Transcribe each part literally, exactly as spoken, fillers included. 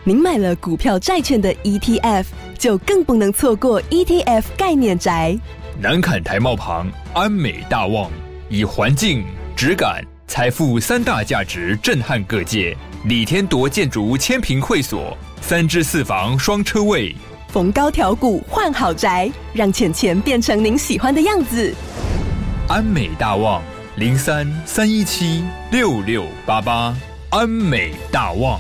您买了股票债券的 E T F， 就更不能错过 E T F 概念宅。 南崁台贸旁安美大旺，以环境、质感、财富三大价值震撼各界。李天铎建筑千坪会所，三至四房双车位， 逢高调股换好宅，让钱钱变成您喜欢的样子。 安美大旺零三三一七六六八八，安美大旺。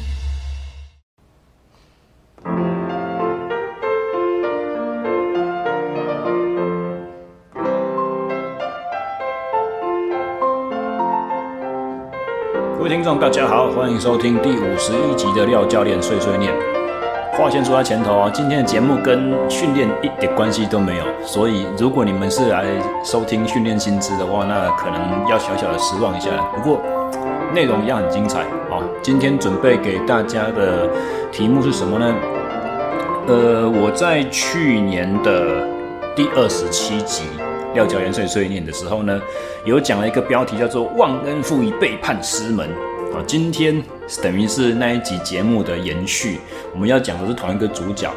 各位听众大家好，欢迎收听第五十一集的廖教练碎碎念。话先说在前头啊，今天的节目跟训练一点关系都没有，所以如果你们是来收听训练新知的话，那可能要小小的失望一下。不过内容一样很精彩啊。今天准备给大家的题目是什么呢？呃，我在去年的第二十七集廖教练碎碎念的时候呢，有讲了一个标题叫做忘恩负义背叛师门。好，今天等于是那一集节目的延续，我们要讲的是同一个主角。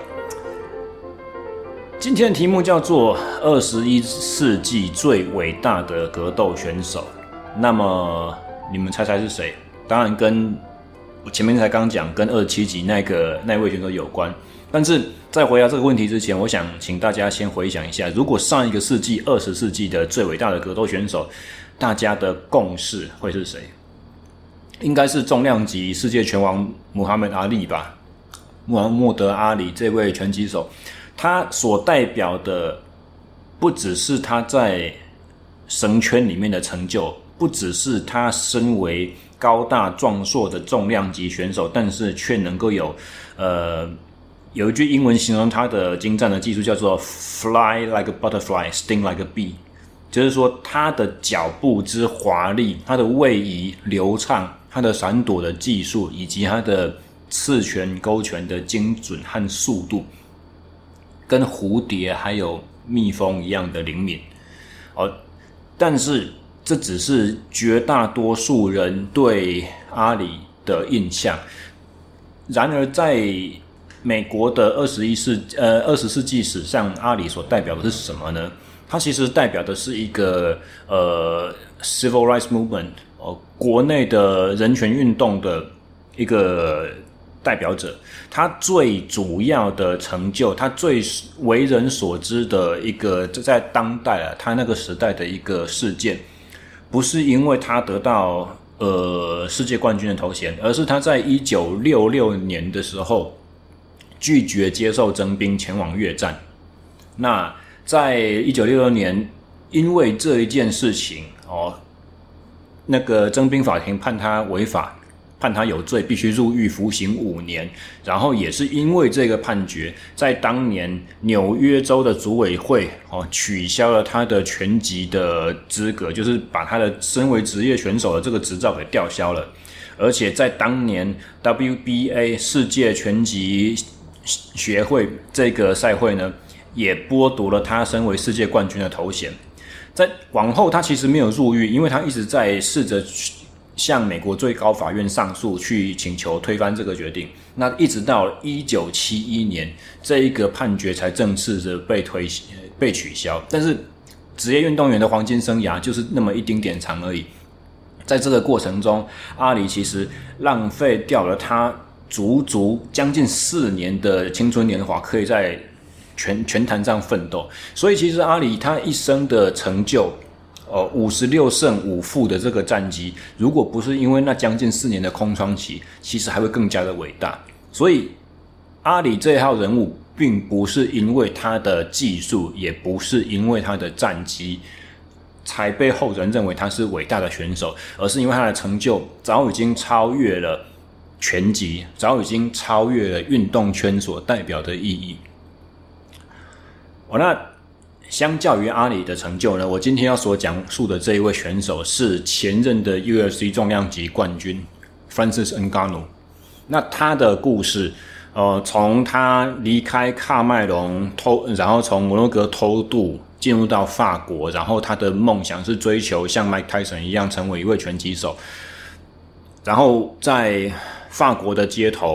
今天的题目叫做二十一世纪最伟大的格斗选手。那么你们猜猜是谁？当然跟我前面才刚讲跟二十七集那个那位选手有关。但是在回答这个问题之前，我想请大家先回想一下，如果上一个世纪二十世纪的最伟大的格斗选手，大家的共识会是谁？应该是重量级世界拳王穆罕默德阿里吧。穆罕默德阿里这位拳击手，他所代表的不只是他在绳圈里面的成就，不只是他身为高大壮硕的重量级选手，但是却能够有呃有一句英文形容他的精湛的技术叫做 fly like a butterfly, sting like a bee， 就是说他的脚步之华丽，他的位移流畅，他的闪躲的技术，以及他的刺拳勾拳的精准和速度，跟蝴蝶还有蜜蜂一样的灵敏。哦，但是这只是绝大多数人对阿里的印象。然而在美国的二十一世呃二十世纪史上，阿里所代表的是什么呢？它其实代表的是一个呃 civil rights movement， 哦，国内的人权运动的一个代表者。他最主要的成就，他最为人所知的一个在当代啊，他那个时代的一个事件，不是因为他得到呃世界冠军的头衔，而是他在一九六六年的时候拒绝接受征兵前往越战。那在一九六六年，因为这一件事情哦，那个征兵法庭判他违法，判他有罪，必须入狱服刑五年。然后也是因为这个判决，在当年纽约州的组委会哦取消了他的拳击的资格，就是把他的身为职业选手的这个执照给吊销了。而且在当年 W B A 世界拳击学会这个赛会呢，也剥夺了他身为世界冠军的头衔。在往后他其实没有入狱，因为他一直在试着向美国最高法院上诉，去请求推翻这个决定。那一直到一九七一年，这一个判决才正式的被推被取消。但是职业运动员的黄金生涯就是那么一丁点长而已。在这个过程中，阿里其实浪费掉了他足足将近四年的青春年华，可以在拳拳坛上奋斗。所以其实阿里他一生的成就，呃，五十六胜五负的这个战绩，如果不是因为那将近四年的空窗期，其实还会更加的伟大。所以阿里这一号人物，并不是因为他的技术，也不是因为他的战绩，才被后人认为他是伟大的选手，而是因为他的成就早已经超越了拳击，早已经超越了运动圈所代表的意义。哦，那相较于阿里的成就呢，我今天要所讲述的这一位选手是前任的 U F C 重量级冠军 Francis Ngannou。那他的故事，呃，从他离开喀麦隆偷，然后从摩洛哥偷渡进入到法国，然后他的梦想是追求像 Mike Tyson 一样成为一位拳击手，然后在法国的街头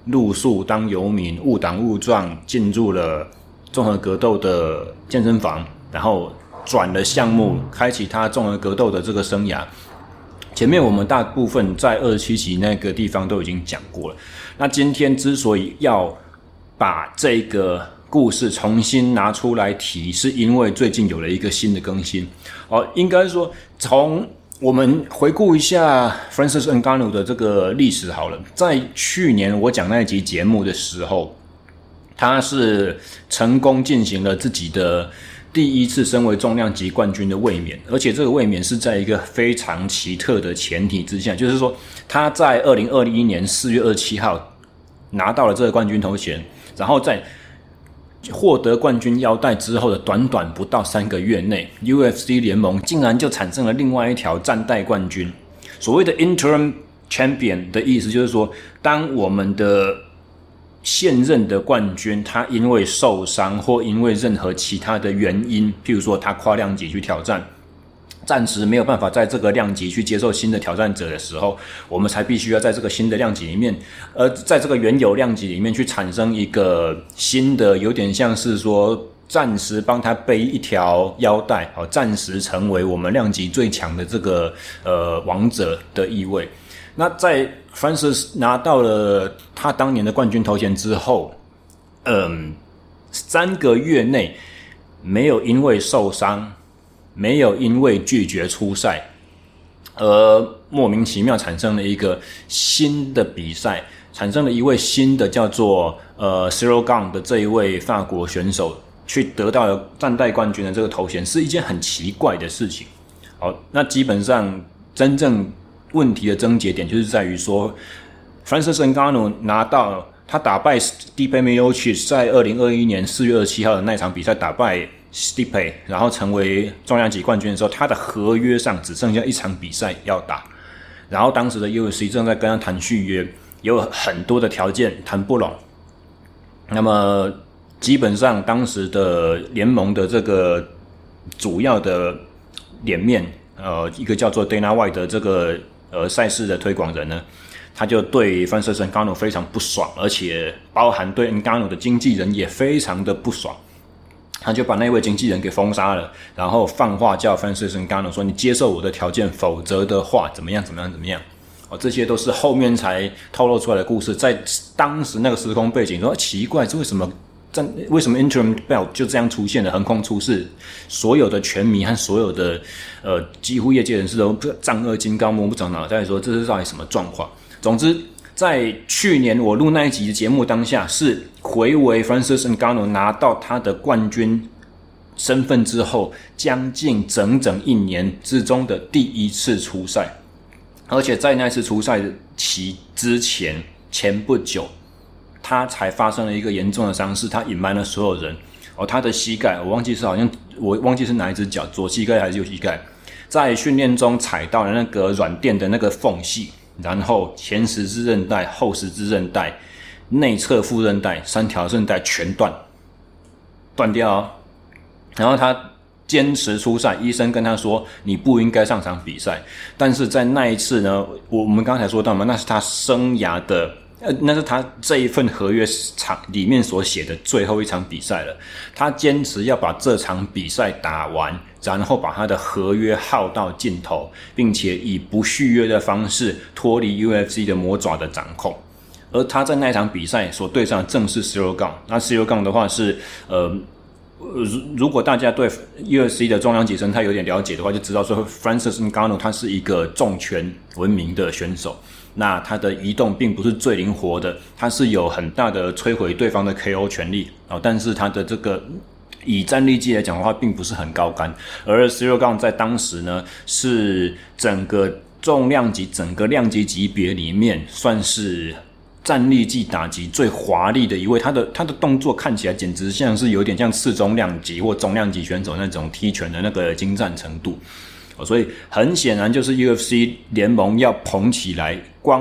露宿当游民，误打误撞进入了综合格斗的健身房，然后转了项目，开启他综合格斗的这个生涯。前面我们大部分在二十七集那个地方都已经讲过了。那今天之所以要把这个故事重新拿出来提，是因为最近有了一个新的更新。哦，应该说从我们回顾一下 Francis Ngannou 的这个历史好了。在去年我讲那一集节目的时候，他是成功进行了自己的第一次身为重量级冠军的卫冕，而且这个卫冕是在一个非常奇特的前提之下，就是说他在二零二一年四月二十七号拿到了这个冠军头衔，然后在获得冠军腰带之后的短短不到三个月内 ，U F C 联盟竟然就产生了另外一条暂代冠军。所谓的 interim champion 的意思就是说，当我们的现任的冠军他因为受伤或因为任何其他的原因，譬如说他跨量级去挑战，暂时没有办法在这个量级去接受新的挑战者的时候，我们才必须要在这个新的量级里面，呃，在这个原有量级里面去产生一个新的，有点像是说暂时帮他背一条腰带，好，暂时成为我们量级最强的这个呃王者的意味。那在 Francis 拿到了他当年的冠军头衔之后，嗯，三个月内没有因为受伤，没有因为拒绝出赛，而莫名其妙产生了一个新的比赛，产生了一位新的叫做呃 Ciryl Gane 的这一位法国选手，去得到了暂代冠军的这个头衔，是一件很奇怪的事情。好，那基本上真正问题的症结点就是在于说 ，Francis Ngannou 拿到他打败 Stipe Miocic， 在二零二一年四月二十七号的那场比赛打败 Stipe， 然后成为重量级冠军的时候，他的合约上只剩下一场比赛要打，然后当时的 U F C 正在跟他谈续约，有很多的条件谈不拢，那么基本上当时的联盟的这个主要的脸面，呃，一个叫做 Dana White 的这个呃赛事的推广人呢，他就对 Francis Ngannou 非常不爽，而且包含对 Ngannou 的经纪人也非常的不爽，他就把那位经纪人给封杀了，然后放话叫 Francis Ngannou 说：“你接受我的条件，否则的话怎么样怎么样怎么样。”哦，这些都是后面才透露出来的故事，在当时那个时空背景说奇怪，这为什么？为什么 interim belt 就这样出现了，横空出世，所有的拳迷和所有的呃几乎业界人士都丈二金刚摸不着脑袋，说这是到底什么状况。总之，在去年我录那一集的节目当下，是回违 Francis Ngannou 拿到他的冠军身份之后，将近整整一年之中的第一次出赛，而且在那次出赛期之前前不久，他才发生了一个严重的伤势，他隐瞒了所有人。哦，他的膝盖，我忘记是好像我忘记是哪一只脚，左膝盖还是右膝盖，在训练中踩到了那个软垫的那个缝隙，然后前十字韧带、后十字韧带、内侧副韧带三条韧带全断，断掉哦。然后他坚持出赛，医生跟他说你不应该上场比赛。但是在那一次呢，我们刚才说到嘛，那是他生涯的。呃，那是他这一份合约场里面所写的最后一场比赛了。他坚持要把这场比赛打完，然后把他的合约耗到尽头，并且以不续约的方式脱离 U F C 的魔爪的掌控。而他在那场比赛所对上的正是 Ciryl Gane。那 Ciryl Gane 的话是，呃，如果大家对 U F C 的重量级生态有点了解的话，就知道说 Francis Ngannou 他是一个重拳闻名的选手。那他的移动并不是最灵活的，他是有很大的摧毁对方的 K O 权利，哦，但是他的这个以战力技来讲的话，并不是很高竿。而 Ciryl Gane 在当时呢，是整个重量级、整个量级级别里面，算是战力技打击最华丽的一位。他的他的动作看起来简直像是有点像次中量级或中量级选手那种踢拳的那个精湛程度。所以很显然就是 U F C 联盟要捧起来，光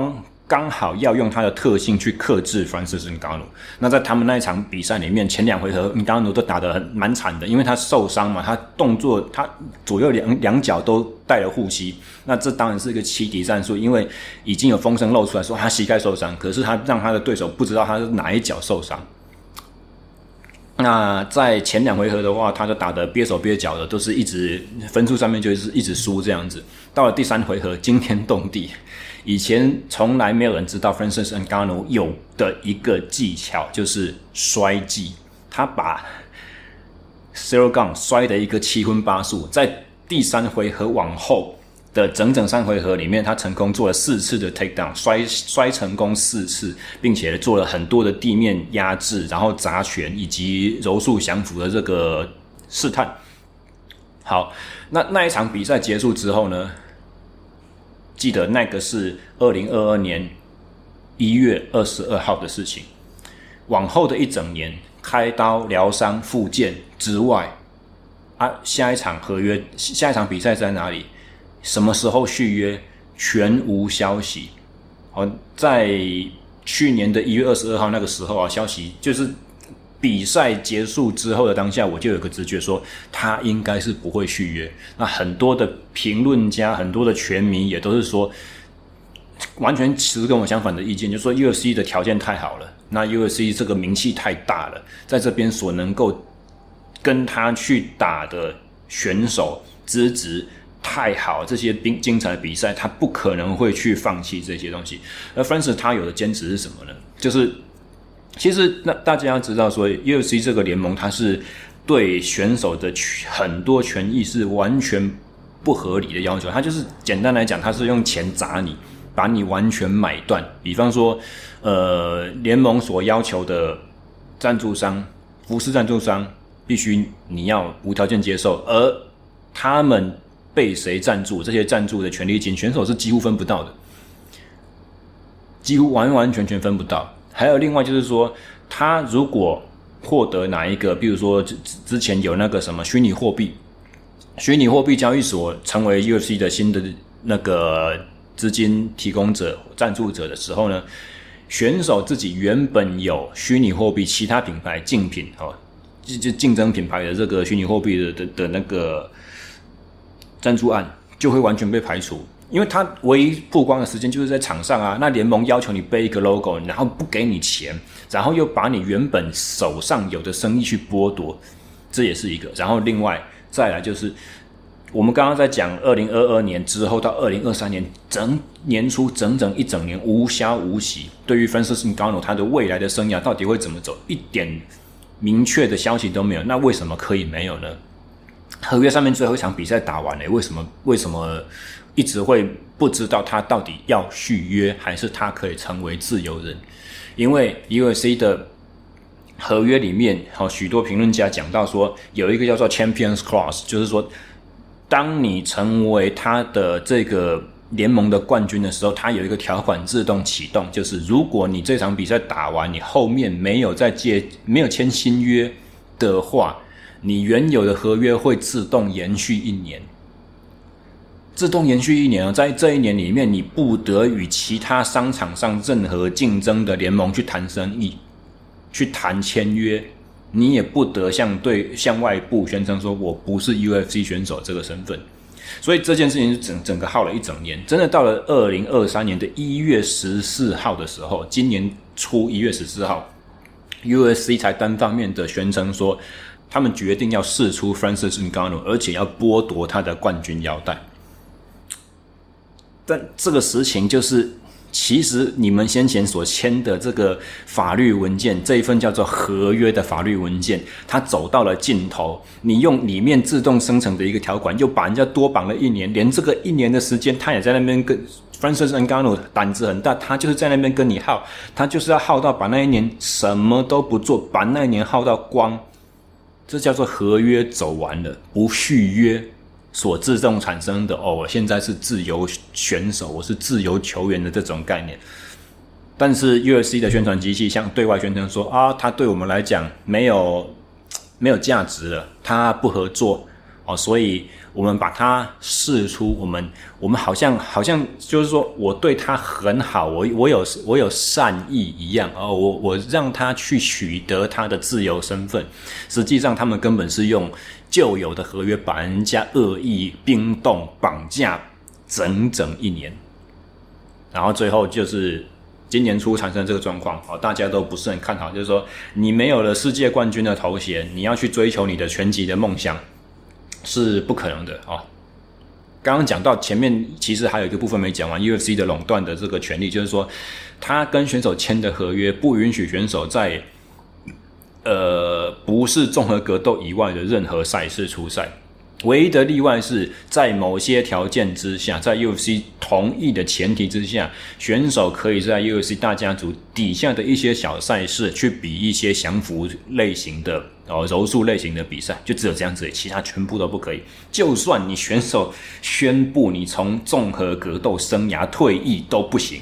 刚好要用他的特性去克制 Francis Ngannou。那在他们那一场比赛里面，前两回合 Ngannou 都打得很蛮惨的，因为他受伤嘛，他动作他左右两两脚都带了护膝。那这当然是一个欺敌战术，因为已经有风声露出来说他膝盖受伤，可是他让他的对手不知道他是哪一脚受伤。那在前两回合的话，他就打得憋手憋脚的，都是一直分数上面就是一直输这样子。到了第三回合，惊天动地。以前从来没有人知道 Francis Ngannou 有的一个技巧就是摔技，他把 Ciryl Gane 摔的一个七荤八素，在第三回合往后的整整三回合里面，他成功做了四次的 takedown， 摔摔成功四次，并且做了很多的地面压制，然后砸拳以及柔术降服的这个试探。好，那那一场比赛结束之后呢？记得那个是二零二二年一月二十二号的事情。往后的一整年，开刀、疗伤、复健之外，啊，下一场合约、下一场比赛在哪里？什么时候续约？全无消息。哦，在去年的一月二十二号那个时候啊，消息就是比赛结束之后的当下，我就有个直觉说他应该是不会续约。那很多的评论家、很多的拳迷也都是说，完全持跟我相反的意见，就是说 U F C 的条件太好了，那 U F C 这个名气太大了，在这边所能够跟他去打的选手资质太好，这些精彩的比赛他不可能会去放弃这些东西。而 Francis 他有的坚持是什么呢？就是其实那大家要知道说 U F C 这个联盟它是对选手的很多权益是完全不合理的要求，它就是简单来讲，它是用钱砸你，把你完全买断。比方说呃，联盟所要求的赞助商、服饰赞助商必须你要无条件接受，而他们被谁赞助，这些赞助的权利金选手是几乎分不到的，几乎完完全全分不到。还有另外就是说，他如果获得哪一个，比如说之前有那个什么虚拟货币，虚拟货币交易所成为 U F C 的新的那个资金提供者、赞助者的时候呢，选手自己原本有虚拟货币其他品牌竞品哦，就竞争品牌的这个虚拟货币的 的, 的那个赞助案就会完全被排除。因为他唯一曝光的时间就是在场上啊，那联盟要求你背一个 logo， 然后不给你钱，然后又把你原本手上有的生意去剥夺，这也是一个。然后另外再来就是我们刚刚在讲二零二二年之后到二零二三年整年初整整一整年无消无息，对于 Francis Ngannou 他的未来的生涯到底会怎么走，一点明确的消息都没有。那为什么可以没有呢？合约上面最后一场比赛打完了，为什么为什么一直会不知道他到底要续约还是他可以成为自由人？因为 U F C 的合约里面，好，许多评论家讲到说有一个叫做 Champions Clause， 就是说当你成为他的这个联盟的冠军的时候，他有一个条款自动启动，就是如果你这场比赛打完，你后面没有再接没有签新约的话，你原有的合约会自动延续一年。自动延续一年，在这一年里面，你不得与其他商场上任何竞争的联盟去谈生意，去谈签约，你也不得向对向外部宣称说我不是 U F C 选手这个身份。所以这件事情整整个耗了一整年，真的到了二零二三年的一月十四号的时候，今年初一月十四号 U F C 才单方面的宣称说他们决定要释出 Francis Ngannou， 而且要剥夺他的冠军腰带。但这个实情就是，其实你们先前所签的这个法律文件，这一份叫做合约的法律文件，它走到了尽头。你用里面自动生成的一个条款，又把人家多绑了一年，连这个一年的时间，他也在那边跟 Francis Ngannou 胆子很大，他就是在那边跟你耗，他就是要耗到把那一年什么都不做，把那一年耗到光。这叫做合约走完了，不续约所自动产生的哦，我现在是自由选手，我是自由球员的这种概念。但是 U F C 的宣传机器向对外宣称说啊，他对我们来讲没有没有价值了，他不合作哦，所以我们把它释出，我们我们好像好像就是说我对他很好，我我有我有善意一样哦，我我让他去取得他的自由身份，实际上他们根本是用旧有的合约把人家恶意冰冻绑架整整一年，然后最后就是今年初产生这个状况，大家都不是很看好，就是说你没有了世界冠军的头衔，你要去追求你的拳击的梦想是不可能的哦。刚刚讲到前面，其实还有一个部分没讲完 ，U F C 的垄断的这个权利，就是说他跟选手签的合约不允许选手在呃不是综合格斗以外的任何赛事出赛。唯一的例外是在某些条件之下，在 U F C 同意的前提之下，选手可以在 U F C 大家族底下的一些小赛事去比一些降服类型的哦柔术类型的比赛，就只有这样子，其他全部都不可以。就算你选手宣布你从综合格斗生涯退役都不行。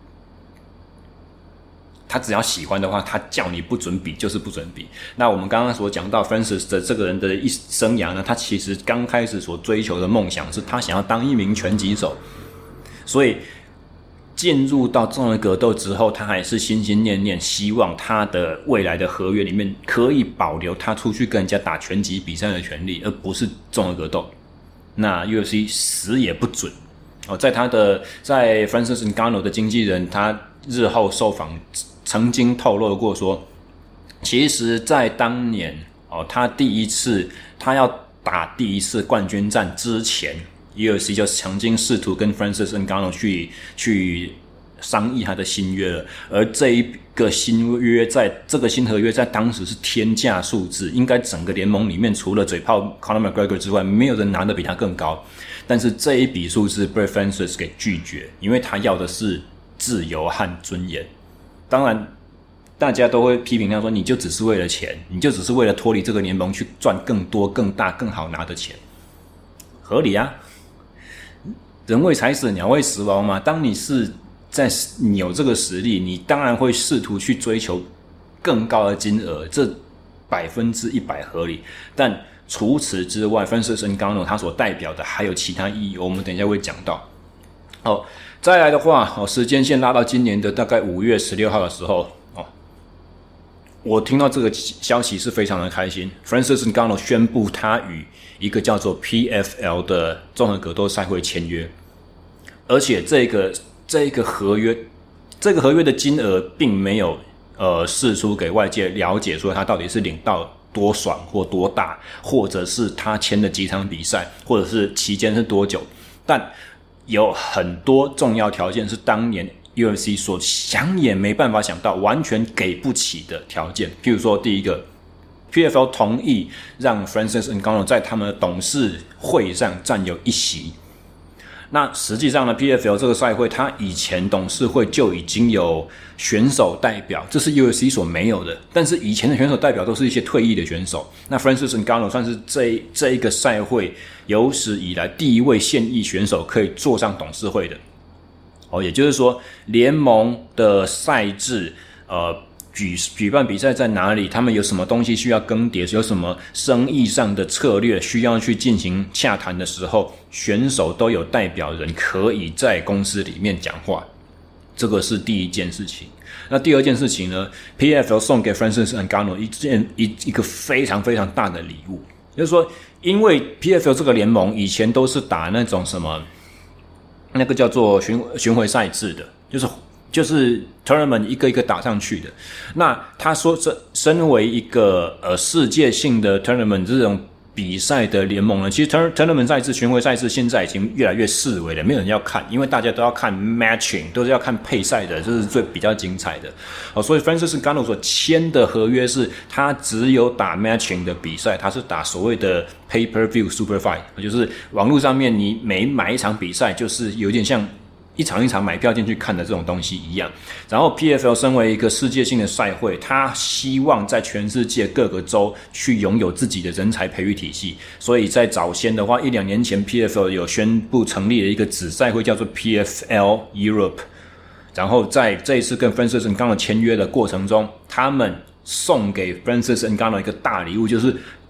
他只要喜欢的话，他叫你不准比就是不准比。那我们刚刚所讲到 Francis 的这个人的一生涯呢，他其实刚开始所追求的梦想是他想要当一名拳击手，所以进入到综合格斗之后，他还是心心念念希望他的未来的合约里面可以保留他出去跟人家打拳击比赛的权利，而不是综合格斗。那 U F C 死也不准哦，在他的在 Francis Ngannou 的经纪人，他日后受访曾经透露过说，其实在当年哦，他第一次他要打第一次冠军战之前 ，U F C 就曾经试图跟 Francis Ngannou 去去商议他的新约了，而这一个新约在这个新合约在当时是天价数字，应该整个联盟里面除了嘴炮 Conor McGregor 之外，没有人拿得比他更高。但是这一笔数字被 Francis 给拒绝，因为他要的是自由和尊严。当然大家都会批评他说，你就只是为了钱，你就只是为了脱离这个联盟去赚更多更大更好拿的钱，合理啊。人为财死鸟为食亡嘛，当你是在你有这个实力，你当然会试图去追求更高的金额，这百分之一百合理。但除此之外 Francis Ngannou 他所代表的还有其他意义，我们等一下会讲到。好，再来的话，哦，时间线拉到今年的大概五月十六号的时候，哦，我听到这个消息是非常的开心。Francis Ngannou 宣布他与一个叫做 P F L 的综合格斗赛会签约，而且这个这个合约，这个合约的金额并没有呃释出给外界了解，说他到底是领到多爽或多大，或者是他签了几场比赛，或者是期间是多久，但有很多重要条件是当年 U F C 所想也没办法想到，完全给不起的条件。譬如说，第一个 ，P F L 同意让 Francis Ngannou 在他们的董事会上占有一席。那实际上呢 ，P F L 这个赛会，它以前董事会就已经有选手代表，这是 U F C 所没有的。但是以前的选手代表都是一些退役的选手。那 Francis Ngannou 算是这这一个赛会有史以来第一位现役选手可以坐上董事会的。哦，也就是说，联盟的赛制，呃。举举办比赛在哪里？他们有什么东西需要更迭？有什么生意上的策略需要去进行洽谈的时候，选手都有代表人可以在公司里面讲话，这个是第一件事情。那第二件事情呢 ？P F L 送给 Francis Ngannou 一件一一个非常非常大的礼物，就是说，因为 P F L 这个联盟以前都是打那种什么，那个叫做巡巡回赛制的，就是。就是 tournament 一个一个打上去的。那他说，身为一个呃世界性的 tournament 这种比赛的联盟呢，其实 tournament 赛制、巡回赛制现在已经越来越式微了，没有人要看，因为大家都要看 matching， 都是要看配赛的，这是最比较精彩的。哦，所以 Francis Ngannou 所签的合约是，他只有打 matching 的比赛，他是打所谓的 pay-per-view super fight， 就是网络上面你每买一场比赛，就是有点像。一场一场买票进去看的这种东西一样，然后 P F L 身为一个世界性的赛会，他希望在全世界各个州去拥有自己的人才培育体系，所以在早先的话，一两年前 P F L 有宣布成立了一个子赛会，叫做 P F L Europe， 然后在这一次跟 Francis Ngannou 签约的过程中，他们送给 Francis Ngannou 一个大礼物，就是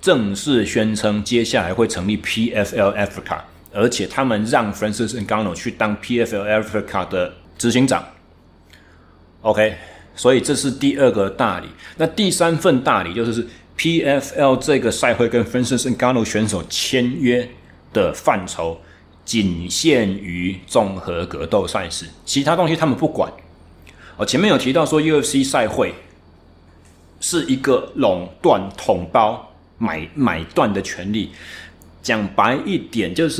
正式宣称接下来会成立 P F L Africa， 而且他们让 Francis Ngannou 去当 P F L Africa 的执行长。OK， 所以这是第二个大礼。那第三份大礼就是 P F L 这个赛会跟 Francis Ngannou 选手签约的范畴仅限于综合格斗赛事，其他东西他们不管。哦，前面有提到说 U F C 赛会是一个垄断统包买买断的权利，讲白一点就是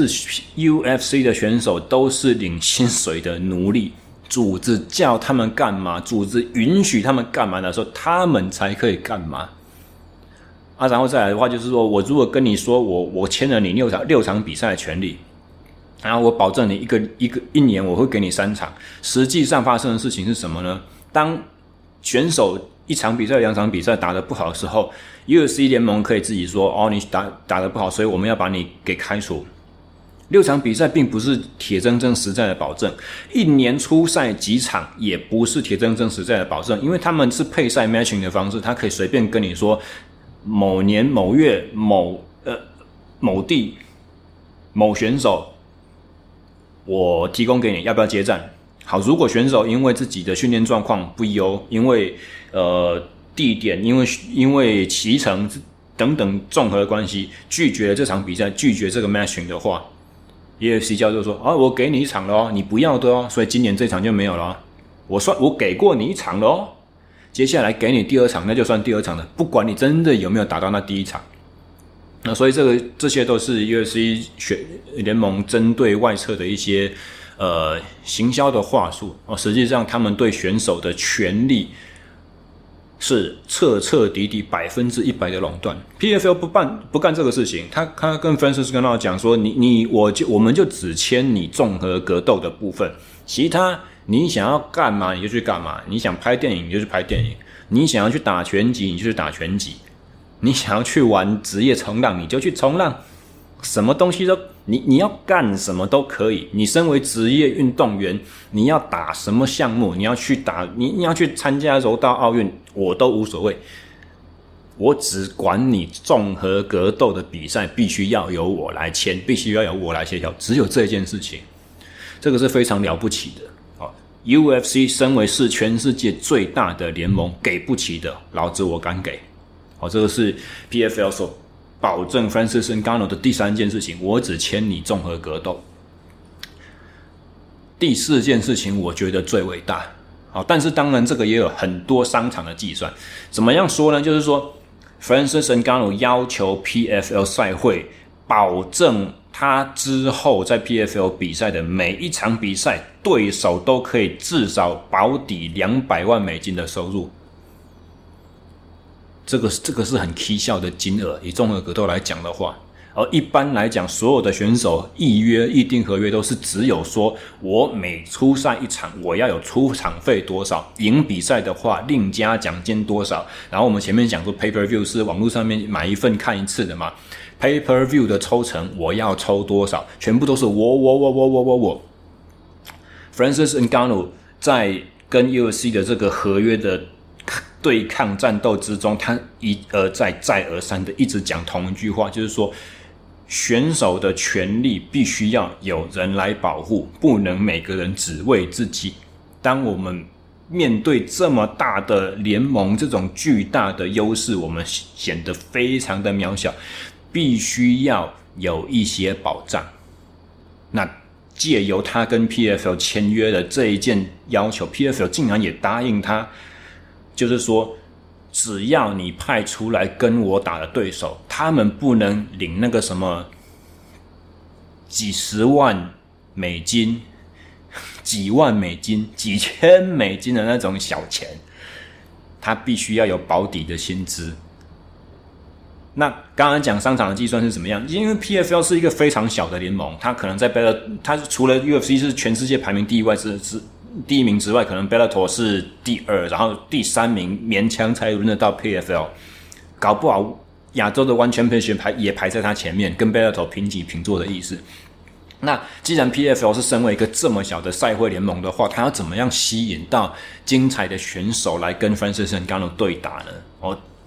U F C 的选手都是领薪水的奴隶，组织叫他们干嘛，组织允许他们干嘛的时候，他们才可以干嘛。啊，然后再来的话就是说，我如果跟你说我我签了你六场六场比赛的权利，然后我保证你一个一个一年我会给你三场，实际上发生的事情是什么呢？当选手一场比赛两场比赛打得不好的时候， U F C 联盟可以自己说，哦，你打打得不好，所以我们要把你给开除。六场比赛并不是铁铮铮实在的保证，一年出赛几场也不是铁铮铮实在的保证，因为他们是配赛 matching 的方式，他可以随便跟你说某年某月某呃某地某选手我提供给你，要不要接战？好，如果选手因为自己的训练状况不优，因为呃地点，因为因为骑乘等等综合的关系，拒绝了这场比赛，拒绝这个 matching 的话 ，U F C 教授说啊，我给你一场了哦，你不要的哦，所以今年这场就没有了哦。我算我给过你一场了哦，接下来给你第二场，那就算第二场了，不管你真的有没有打到那第一场。那所以这个这些都是 U F C 选联盟针对外侧的一些呃行销的话术哦，实际上他们对选手的权利是彻彻底底百分之一百的垄断。P F L 不办不干这个事情，他他跟 Francis Ngannou 讲说，你你我就我们就只签你综合格斗的部分，其他你想要干嘛你就去干嘛，你想拍电影你就去拍电影，你想要去打拳击你就去打拳击，你想要去玩职业冲浪你就去冲浪，什么东西都你你要干什么都可以。你身为职业运动员，你要打什么项目，你要去打你你要去参加柔道奥运，我都无所谓。我只管你综合格斗的比赛必须要由我来签，必须要由我来协调，只有这件事情，这个是非常了不起的。U F C 身为是全世界最大的联盟，给不起的，老子我敢给。好，这个是 P F L 所保证 Francis Ngannou 的第三件事情，我只签你综合格斗。第四件事情我觉得最伟大。好，但是当然这个也有很多商场的计算。怎么样说呢？就是说 Francis Ngannou 要求 P F L 赛会保证他之后在 P F L 比赛的每一场比赛，对手都可以至少保底两百万美金的收入。这个这个是很蹊跷的金额，以综合格斗来讲的话，而一般来讲，所有的选手预约预定合约都是只有说，我每出赛一场，我要有出场费多少，赢比赛的话另加奖金多少。然后我们前面讲说 pay per view 是网络上面买一份看一次的嘛 ，pay per view 的抽成我要抽多少，全部都是我我我我我我我。Francis Ngannou 在跟 U F C 的这个合约的对抗战斗之中，他一而再再而三的一直讲同一句话，就是说选手的权利必须要有人来保护，不能每个人只为自己。当我们面对这么大的联盟，这种巨大的优势，我们显得非常的渺小，必须要有一些保障。那借由他跟 P F L 签约的这一件要求， P F L 竟然也答应他，就是说只要你派出来跟我打的对手，他们不能领那个什么几十万美金、几万美金、几千美金的那种小钱，他必须要有保底的薪资。那刚刚讲商场的计算是怎么样？因为 P F L 是一个非常小的联盟，它可能在 Bellator， 它除了 U F C 是全世界排名第一外之之第一名之外，可能 Bellator 是第二，然后第三名勉强才轮得到 P F L， 搞不好亚洲的 One Championship 排也排在它前面，跟 Bellator 平起平坐的意思。那既然 P F L 是身为一个这么小的赛会联盟的话，它要怎么样吸引到精彩的选手来跟 Francis Ngannou 对打呢？哦，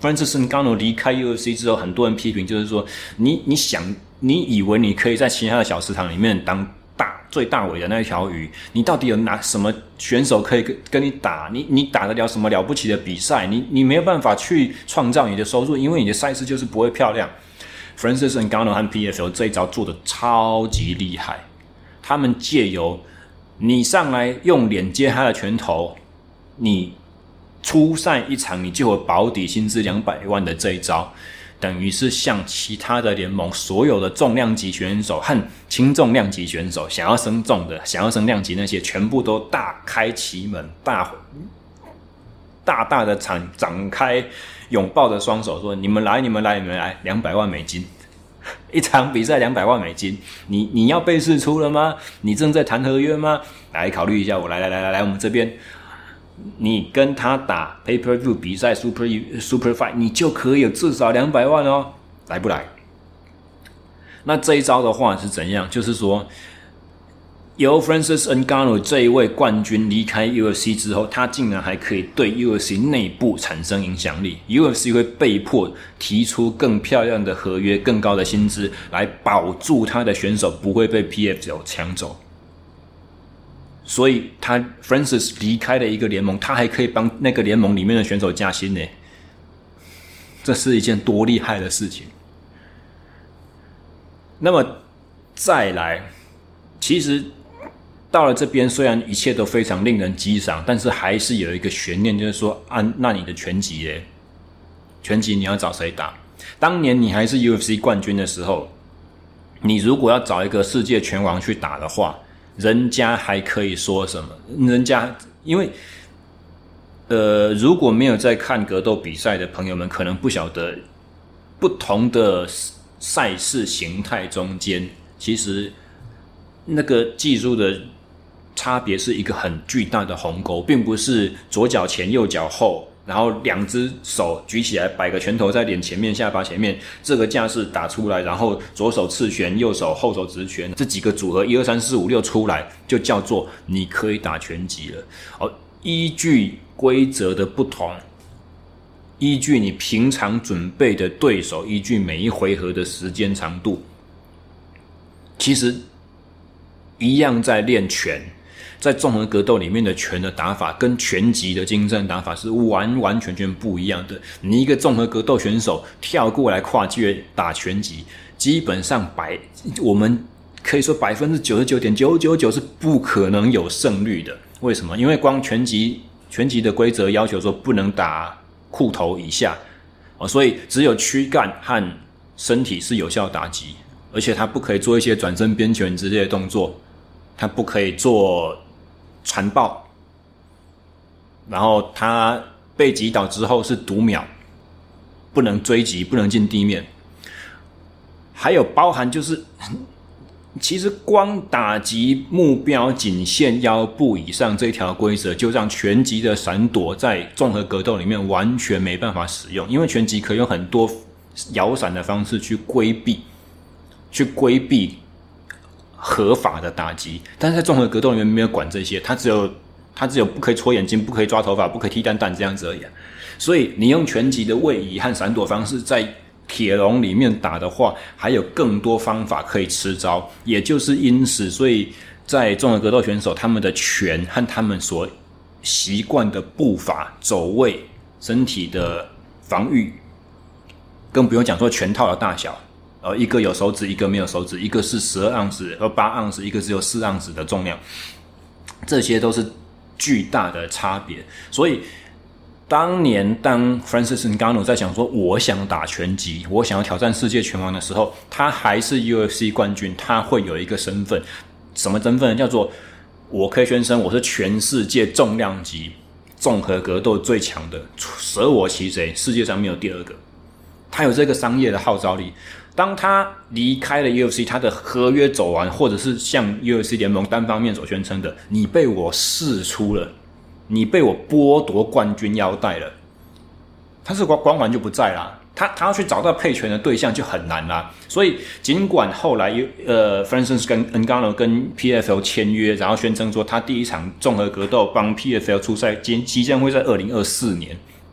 Francis Ngannou 离开 U F C 之后，很多人批评就是说，你你想你以为你可以在其他的小食堂里面当大最大尾的那一条鱼，你到底有哪什么选手可以跟跟你打？你你打得了什么了不起的比赛？你你没有办法去创造你的收入，因为你的赛事就是不会漂亮。Francis Ngannou 和 P F L 这一招做得超级厉害，他们借由你上来用脸接他的拳头，你出赛一场你就有保底薪资两百万的这一招，等于是向其他的联盟所有的重量级选手和轻重量级选手，想要升重的想要升量级那些，全部都大开其门，大大大的展展开拥抱的双手，说你们来你们来你们来，两百万美金一场比赛，两百万美金，你你要被释出了吗？你正在谈合约吗？来考虑一下，我来来来来来我们这边，你跟他打 pay-per-view 比赛 super super fight， 你就可以有至少两百万哦，来不来？那这一招的话是怎样？就是说，由 Francis Ngannou 这一位冠军离开 U F C 之后，他竟然还可以对 U F C 内部产生影响力。U F C 会被迫提出更漂亮的合约、更高的薪资，来保住他的选手不会被 P F L 抢走。所以他 Francis 离开了一个联盟，他还可以帮那个联盟里面的选手加薪呢，这是一件多厉害的事情。那么再来，其实到了这边，虽然一切都非常令人激赏，但是还是有一个悬念，就是说，啊，那你的拳击耶？拳击你要找谁打？当年你还是 U F C 冠军的时候，你如果要找一个世界拳王去打的话，人家还可以说什么？人家因为，呃，如果没有在看格斗比赛的朋友们，可能不晓得不同的赛事形态中间，其实那个技术的差别是一个很巨大的鸿沟，并不是左脚前右脚后，然后两只手举起来摆个拳头在脸前面下巴前面，这个架势打出来，然后左手刺拳右手后手直拳，这几个组合一二三四五六出来，就叫做你可以打拳击了。哦，依据规则的不同，依据你平常准备的对手，依据每一回合的时间长度，其实一样在练拳，在综合格斗里面的拳的打法跟拳击的精湛打法是完完全全不一样的。你一个综合格斗选手跳过来跨界打拳击，基本上百我们可以说 百分之九十九点九九九 是不可能有胜率的。为什么？因为光拳击拳击的规则要求说不能打裤头以下，所以只有躯干和身体是有效打击，而且他不可以做一些转身边拳之类的动作，他不可以做缠抱，然后他被击倒之后是读秒，不能追击，不能进地面。还有包含就是，其实光打击目标仅限腰部以上这条规则，就让拳击的闪躲在综合格斗里面完全没办法使用，因为拳击可以用很多摇闪的方式去规避，去规避合法的打击，但是在综合格斗里面没有管这些，它只有它只有不可以戳眼睛，不可以抓头发，不可以踢蛋蛋这样子而已、啊。所以你用拳击的位移和闪躲方式在铁笼里面打的话，还有更多方法可以吃招，也就是因此，所以在综合格斗选手他们的拳和他们所习惯的步伐、走位、身体的防御，更不用讲说拳套的大小。呃，一个有手指，一个没有手指，一个是十二盎司和八盎司，一个只有四盎司的重量，这些都是巨大的差别。所以，当年当 Francis Ngannou 在想说我想打拳击，我想要挑战世界拳王的时候，他还是 U F C 冠军，他会有一个身份，什么身份呢？叫做我可以宣称我是全世界重量级综合格斗最强的，舍我其谁，世界上没有第二个。他有这个商业的号召力。当他离开了 U F C， 他的合约走完，或者是像 U F C 联盟单方面所宣称的，你被我释出了，你被我剥夺冠军腰带了，他是光环就不在啦。他他要去找到配拳的对象就很难啦。所以尽管后来呃 Francis Ngannou 跟 P F L 签约，然后宣称说他第一场综合格斗帮 P F L 出赛，即将会在二零二四年。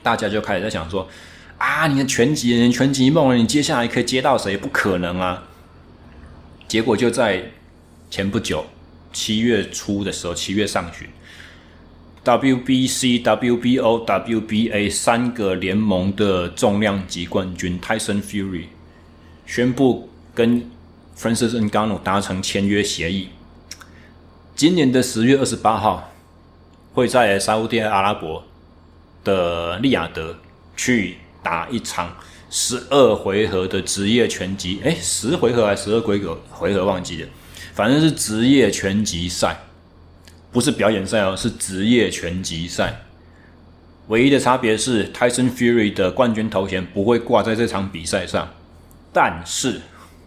大家就开始在想说，啊，你的拳击人拳击梦，你接下来可以接到谁？不可能啊！结果就在前不久，七月初的时候，七月上旬 ，W B C、W B O、W B A 三个联盟的重量级冠军 Tyson Fury 宣布跟 Francis Ngannou 达成签约协议，今年的十月二十八号会在沙烏地阿拉伯的利雅得去打一场十二回合的职业拳击，诶十回合还是十二回合回合忘记了，反正是职业拳击赛，不是表演赛哦，是职业拳击赛。唯一的差别是 Tyson Fury 的冠军头衔不会挂在这场比赛上，但是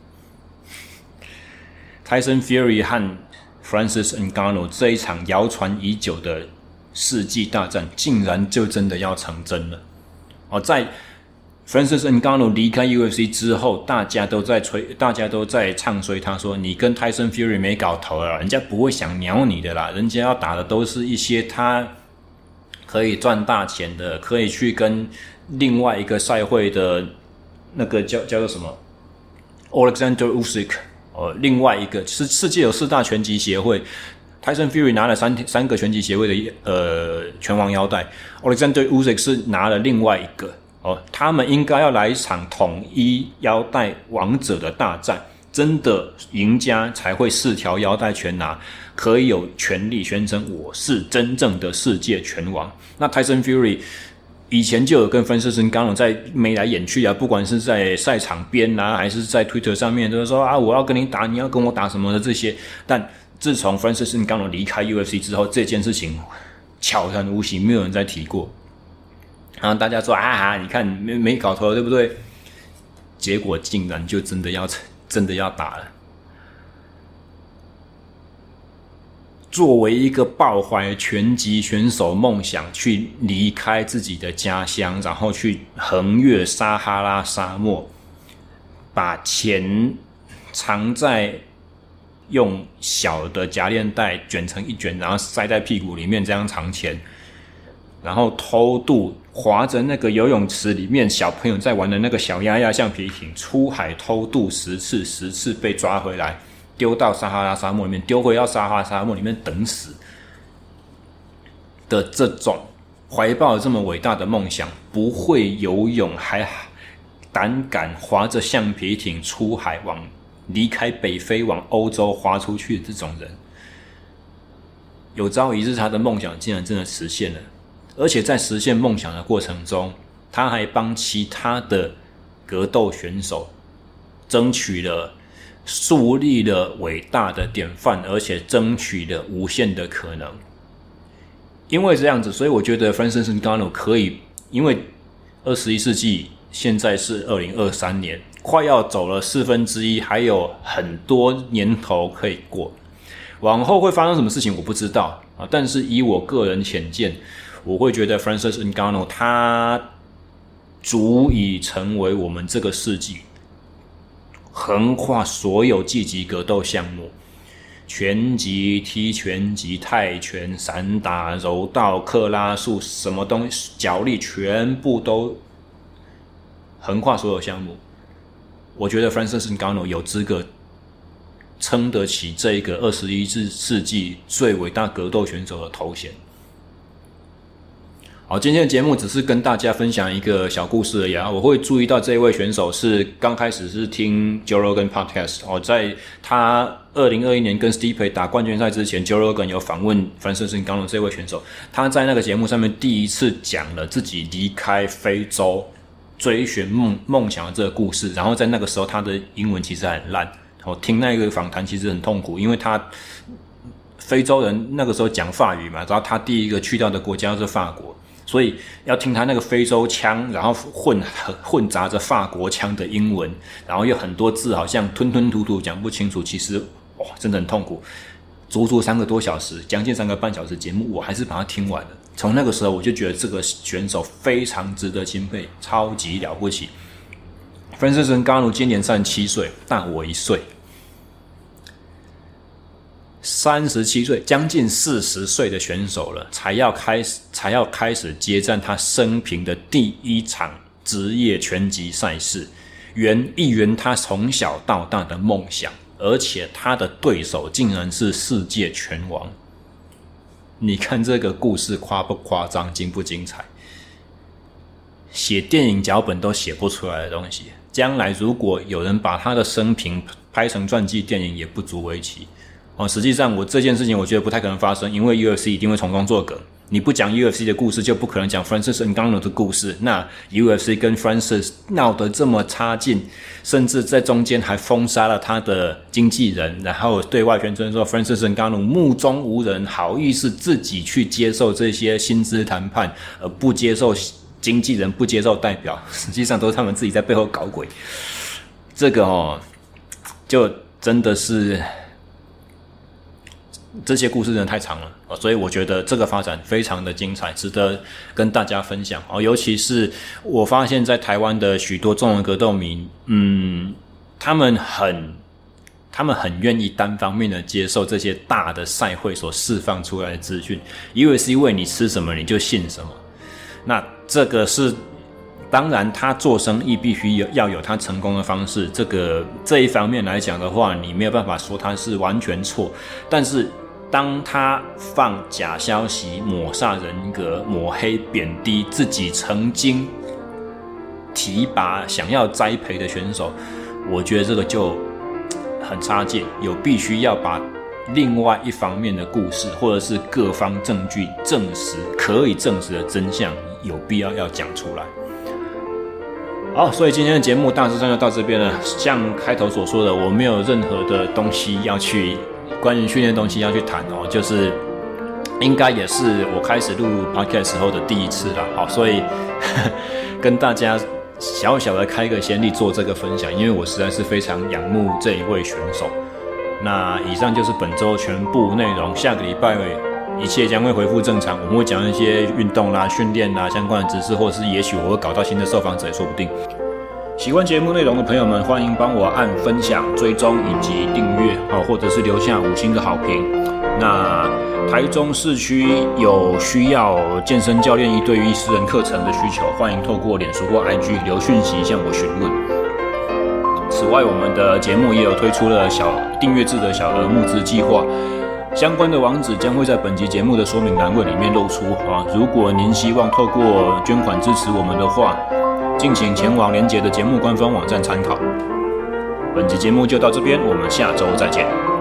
Tyson Fury 和 Francis Ngannou 这一场谣传已久的世纪大战竟然就真的要成真了。哦，在 Francis Ngannou 离开 U F C 之后，大家都在吹，大家都在唱衰他说，你跟 Tyson Fury 没搞头了，人家不会想鸟你的啦，人家要打的都是一些他可以赚大钱的，可以去跟另外一个赛会的那个叫叫做什么 Alexander Usyk 哦，另外一个是世界有四大拳击协会。Tyson Fury 拿了三三个拳击协会的呃拳王腰带 ，Alexander Usyk 是拿了另外一个哦，他们应该要来一场统一腰带王者的大战，真的赢家才会四条腰带全拿，可以有权利宣称我是真正的世界拳王。那 Tyson Fury 以前就有跟 Francis Ngannou 在眉来眼去啊，不管是在赛场边啊，还是在 Twitter 上面，都是说啊，我要跟你打，你要跟我打什么的这些，但自从 Francis Ngannou 离开 U F C 之后，这件事情悄然无息，没有人再提过。然后大家说啊，你看没没搞头，对不对？结果竟然就真的要真的要打了。作为一个抱怀拳击选手梦想去离开自己的家乡，然后去横越撒哈拉沙漠，把钱藏在用小的夹链袋卷成一卷，然后塞在屁股里面，这样藏钱，然后偷渡，划着那个游泳池里面小朋友在玩的那个小鸭鸭橡皮艇，出海偷渡十次，十次被抓回来，丢到撒哈拉沙漠里面，丢回到撒哈拉沙漠里面等死的这种怀抱这么伟大的梦想，不会游泳还胆敢划着橡皮艇出海往离开北非往欧洲滑出去的这种人，有朝一日他的梦想竟然真的实现了，而且在实现梦想的过程中，他还帮其他的格斗选手争取了、树立了伟大的典范，而且争取了无限的可能。因为这样子，所以我觉得 Francis Ngannou 可以，因为二十一世纪现在是二零二三年，快要走了四分之一，还有很多年头可以过。往后会发生什么事情我不知道啊，但是以我个人浅见，我会觉得 Francis Ngannou 他足以成为我们这个世纪横跨所有技击格斗项目，拳击、踢拳击、泰拳、散打、柔道、克拉术，什么东西，脚力全部都横跨所有项目。我觉得 Francis Ngannou 有资格撑得起这个二十一世纪最伟大格斗选手的头衔。好，今天的节目只是跟大家分享一个小故事而已啊。我会注意到这一位选手是刚开始是听 Joe Rogan Podcast 哦，在他二零二一年跟 Stipe 打冠军赛之前 ，Joe Rogan 有访问 Francis Ngannou 这位选手，他在那个节目上面第一次讲了自己离开非洲追寻梦梦想的这个故事，然后在那个时候他的英文其实很烂，我听那个访谈其实很痛苦，因为他非洲人那个时候讲法语嘛，然后他第一个去到的国家是法国。所以要听他那个非洲腔，然后混混杂着法国腔的英文，然后有很多字好像吞吞吐吐讲不清楚，其实哇真的很痛苦。足足三个多小时，将近三个半小时节目，我还是把它听完了。从那个时候我就觉得这个选手非常值得钦佩，超级了不起。Francis Ngannou 今年三十七岁，大我一岁。 三十七岁，将近四十岁的选手了，才要开始才要开始接战他生平的第一场职业拳击赛事，圆一圆他从小到大的梦想，而且他的对手竟然是世界拳王。你看这个故事夸不夸张，精不精彩？写电影脚本都写不出来的东西，将来如果有人把他的生平拍成传记电影，也不足为奇。哦，实际上我这件事情我觉得不太可能发生，因为 U F C 一定会从中作梗。你不讲 U F C 的故事，就不可能讲 Francis Ngannou 的故事。那 U F C 跟 Francis 闹得这么差劲，甚至在中间还封杀了他的经纪人，然后对外宣称说 Francis Ngannou 目中无人，好意思自己去接受这些薪资谈判，而不接受经纪人，不接受代表，实际上都是他们自己在背后搞鬼。这个哦，就真的是。这些故事真的太长了，所以我觉得这个发展非常的精彩，值得跟大家分享。尤其是我发现在台湾的许多中文格斗迷，嗯，他们很他们很愿意单方面的接受这些大的赛会所释放出来的资讯， U F C 喂你吃什么你就信什么。那这个是当然他做生意必须有要有他成功的方式，这个这一方面来讲的话，你没有办法说他是完全错，但是当他放假消息、抹煞人格、抹黑、贬低自己曾经提拔、想要栽培的选手，我觉得这个就很差劲，有必须要把另外一方面的故事，或者是各方证据证实、可以证实的真相，有必要要讲出来。好，所以今天的节目大致上就到这边了。像开头所说的，我没有任何的东西要去关于训练的东西要去谈哦，就是应该也是我开始录 podcast 时候的第一次啦。好，所以呵呵跟大家小小的开个先例做这个分享，因为我实在是非常仰慕这一位选手。那以上就是本周全部内容，下个礼拜一切将会恢复正常，我们会讲一些运动啦、训练啦相关的知识，或者是也许我会搞到新的受访者也说不定。喜欢节目内容的朋友们，欢迎帮我按分享、追踪以及订阅，或者是留下五星的好评。那台中市区有需要健身教练一对一私人课程的需求，欢迎透过脸书或 I G 留讯息向我询问。此外，我们的节目也有推出了小订阅制的小额募资计划，相关的网址将会在本集节目的说明栏位里面露出啊。如果您希望透过捐款支持我们的话，敬请前往连结的节目官方网站参考。本集节目就到这边，我们下周再见。